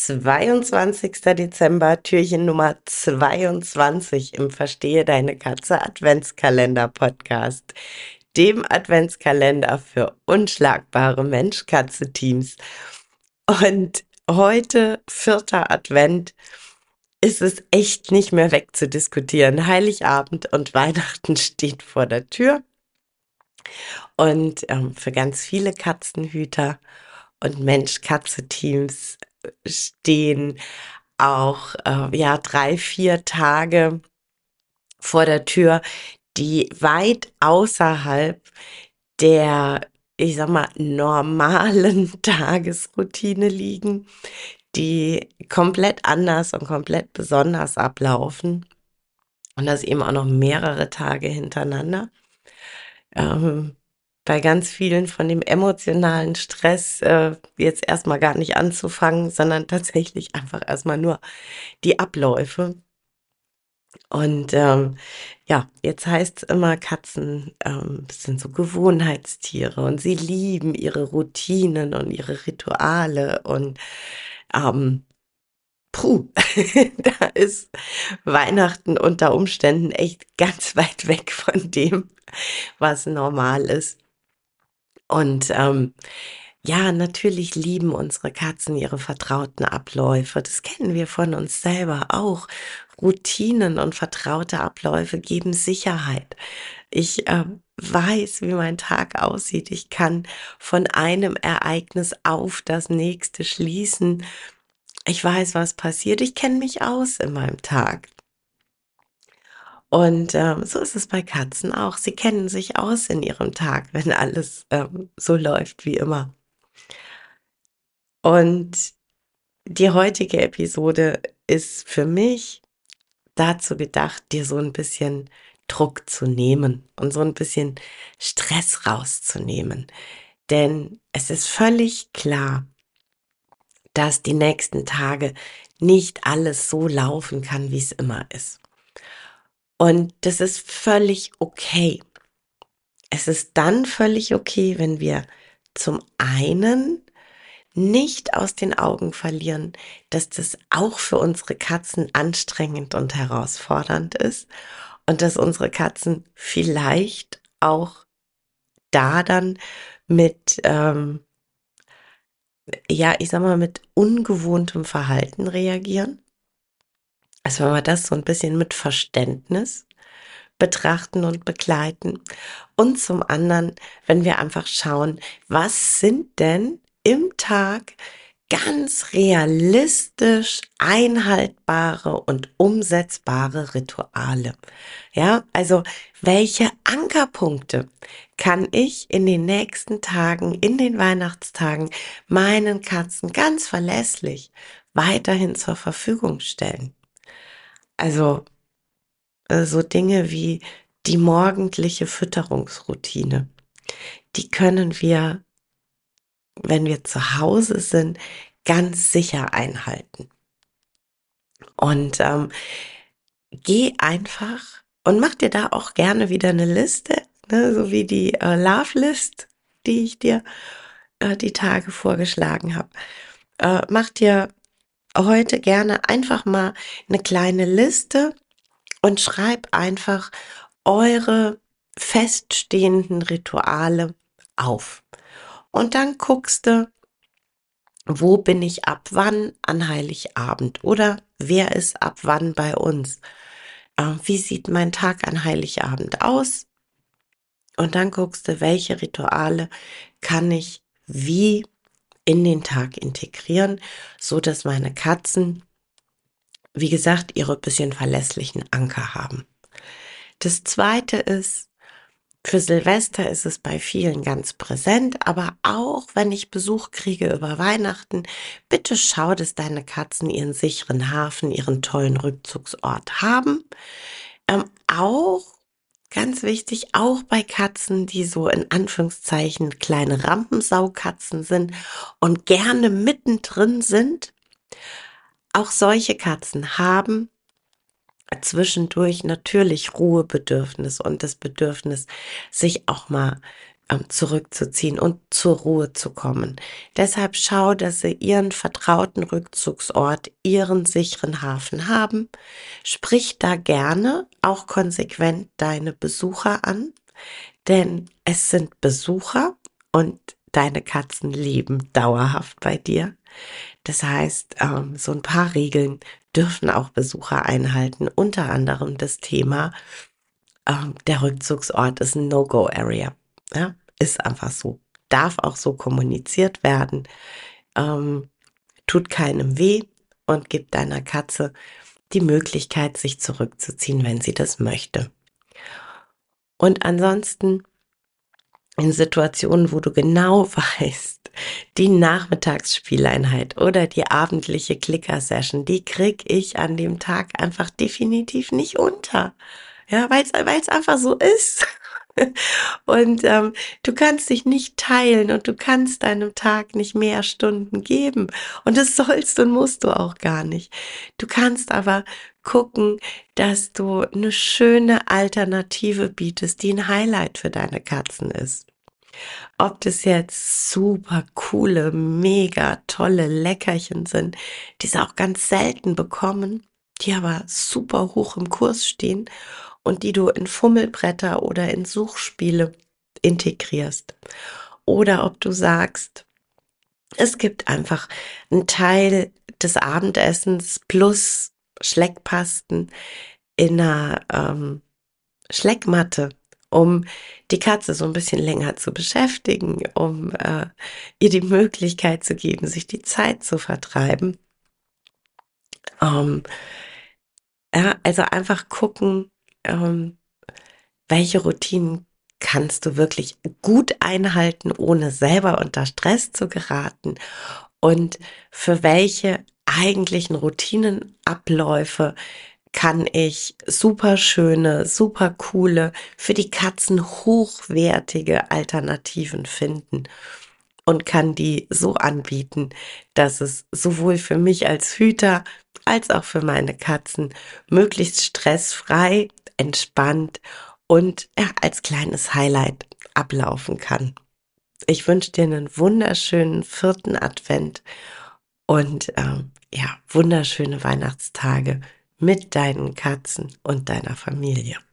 22. Dezember, Türchen Nummer 22 im Verstehe Deine Katze Adventskalender-Podcast, dem Adventskalender für unschlagbare Mensch-Katze-Teams. Und heute, vierter Advent, ist es echt nicht mehr wegzudiskutieren. Heiligabend und Weihnachten steht vor der Tür. Und für ganz viele Katzenhüter und Mensch-Katze-Teams stehen auch ja 3, 4 Tage vor der Tür, die weit außerhalb der, ich sag mal, normalen Tagesroutine liegen, die komplett anders und komplett besonders ablaufen. Und das eben auch noch mehrere Tage hintereinander. Ähm, bei ganz vielen von dem emotionalen Stress jetzt erstmal gar nicht anzufangen, sondern tatsächlich einfach erstmal nur die Abläufe. Und ja, jetzt heißt es immer, Katzen sind so Gewohnheitstiere und sie lieben ihre Routinen und ihre Rituale und ähm, puh, da ist Weihnachten unter Umständen echt ganz weit weg von dem, was normal ist. Und ja, natürlich lieben unsere Katzen ihre vertrauten Abläufe. Das kennen wir von uns selber auch. Routinen und vertraute Abläufe geben Sicherheit. Ich weiß, wie mein Tag aussieht. Ich kann von einem Ereignis auf das nächste schließen. Ich weiß, was passiert. Ich kenne mich aus in meinem Tag. Und so ist es bei Katzen auch. Sie kennen sich aus in ihrem Tag, wenn alles so läuft wie immer. Und die heutige Episode ist für mich dazu gedacht, dir so ein bisschen Druck zu nehmen und so ein bisschen Stress rauszunehmen. Denn es ist völlig klar, dass die nächsten Tage nicht alles so laufen kann, wie es immer ist. Und das ist völlig okay. Es ist dann völlig okay, wenn wir zum einen nicht aus den Augen verlieren, dass das auch für unsere Katzen anstrengend und herausfordernd ist und dass unsere Katzen vielleicht auch da dann mit, ja, ich sag mal, mit ungewohntem Verhalten reagieren. Also wenn wir das so ein bisschen mit Verständnis betrachten und begleiten. Und zum anderen, wenn wir einfach schauen, was sind denn im Tag ganz realistisch einhaltbare und umsetzbare Rituale. Ja, also welche Ankerpunkte kann ich in den nächsten Tagen, in den Weihnachtstagen meinen Katzen ganz verlässlich weiterhin zur Verfügung stellen? Also so Dinge wie die morgendliche Fütterungsroutine. Die können wir, wenn wir zu Hause sind, ganz sicher einhalten. Und geh einfach und mach dir da auch gerne wieder eine Liste, ne, so wie die Love List, die ich dir die Tage vorgeschlagen habe. Mach dir heute gerne einfach mal eine kleine Liste und schreib einfach eure feststehenden Rituale auf. Und dann guckst du, wo bin ich ab wann an Heiligabend oder wer ist ab wann bei uns? Wie sieht mein Tag an Heiligabend aus? Und dann guckst du, welche Rituale kann ich wie in den Tag integrieren, so dass meine Katzen, wie gesagt, ihre bisschen verlässlichen Anker haben. Das zweite ist, für Silvester ist es bei vielen ganz präsent, aber auch wenn ich Besuch kriege über Weihnachten, bitte schau, dass deine Katzen ihren sicheren Hafen, ihren tollen Rückzugsort haben. Auch ganz wichtig, auch bei Katzen, die so in Anführungszeichen kleine Rampensaukatzen sind und gerne mittendrin sind. Auch solche Katzen haben zwischendurch natürlich Ruhebedürfnis und das Bedürfnis, sich auch mal zurückzuziehen und zur Ruhe zu kommen. Deshalb schau, dass sie ihren vertrauten Rückzugsort, ihren sicheren Hafen haben. Sprich da gerne auch konsequent deine Besucher an, denn es sind Besucher und deine Katzen leben dauerhaft bei dir. Das heißt, so ein paar Regeln dürfen auch Besucher einhalten, unter anderem das Thema, der Rückzugsort ist ein No-Go-Area. Ja, ist einfach so. Darf auch so kommuniziert werden, ähm, tut keinem weh und gibt deiner Katze die Möglichkeit, sich zurückzuziehen, wenn sie das möchte. Und ansonsten in Situationen, wo du genau weißt, die Nachmittagsspieleinheit oder die abendliche Clicker-Session, die krieg ich an dem Tag einfach definitiv nicht unter. Ja, weil's einfach so ist. Und du kannst dich nicht teilen und du kannst deinem Tag nicht mehr Stunden geben. Und das sollst und musst du auch gar nicht. Du kannst aber gucken, dass du eine schöne Alternative bietest, die ein Highlight für deine Katzen ist. Ob das jetzt super coole, mega tolle Leckerchen sind, die sie auch ganz selten bekommen, die aber super hoch im Kurs stehen und die du in Fummelbretter oder in Suchspiele integrierst. Oder ob du sagst, es gibt einfach einen Teil des Abendessens plus Schleckpasten in einer Schleckmatte, um die Katze so ein bisschen länger zu beschäftigen, um ihr die Möglichkeit zu geben, sich die Zeit zu vertreiben. Ähm, ja, also einfach gucken, welche Routinen kannst du wirklich gut einhalten, ohne selber unter Stress zu geraten und für welche eigentlichen Routinenabläufe kann ich super schöne, super coole, für die Katzen hochwertige Alternativen finden und kann die so anbieten, dass es sowohl für mich als Hüter als auch für meine Katzen möglichst stressfrei, entspannt und ja, als kleines Highlight ablaufen kann. Ich wünsche dir einen wunderschönen vierten Advent und ja, wunderschöne Weihnachtstage mit deinen Katzen und deiner Familie.